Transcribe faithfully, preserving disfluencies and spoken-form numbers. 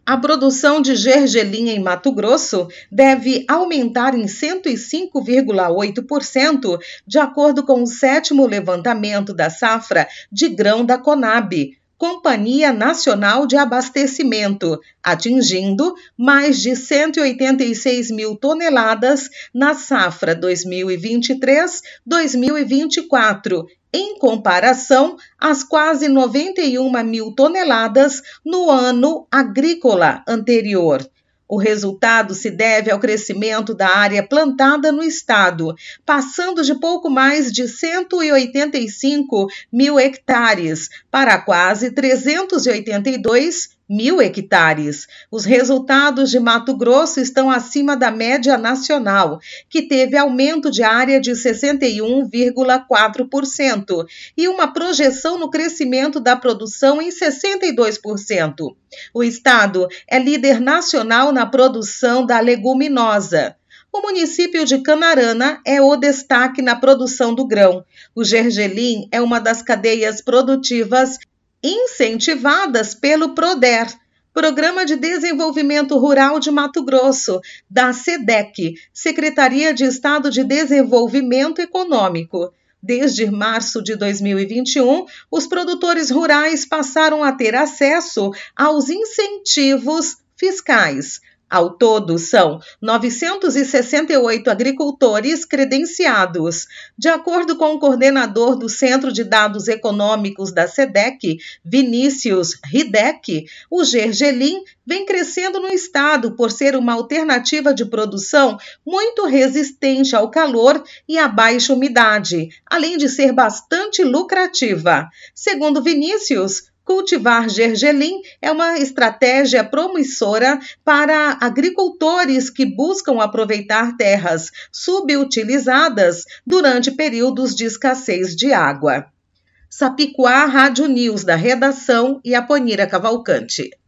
A produção de gergelim em Mato Grosso deve aumentar em cento e cinco vírgula oito por cento, de acordo com o sétimo levantamento da safra de grão da Conab, Companhia Nacional de Abastecimento, atingindo mais de cento e oitenta e seis mil toneladas na safra dois mil e vinte e três dois mil e vinte e quatro, em comparação às quase noventa e uma mil toneladas no ano agrícola anterior. O resultado se deve ao crescimento da área plantada no estado, passando de pouco mais de cento e oitenta e cinco mil hectares para quase trezentos e oitenta e dois mil hectares. Os resultados de Mato Grosso estão acima da média nacional, que teve aumento de área de sessenta e um vírgula quatro por cento e uma projeção no crescimento da produção em sessenta e dois por cento. O estado é líder nacional na produção da leguminosa. O município de Canarana é o destaque na produção do grão. O gergelim é uma das cadeias produtivas incentivadas pelo PRODER, Programa de Desenvolvimento Rural de Mato Grosso, da SEDEC, Secretaria de Estado de Desenvolvimento Econômico. Desde março de dois mil e vinte e um, os produtores rurais passaram a ter acesso aos incentivos fiscais. Ao todo, são novecentos e sessenta e oito agricultores credenciados. De acordo com o coordenador do Centro de Dados Econômicos da SEDEC, Vinícius Hideki, o gergelim vem crescendo no estado por ser uma alternativa de produção muito resistente ao calor e à baixa umidade, além de ser bastante lucrativa. Segundo Vinícius, cultivar gergelim é uma estratégia promissora para agricultores que buscam aproveitar terras subutilizadas durante períodos de escassez de água. Sapiquá, Rádio News, da redação, e Aponira Cavalcante.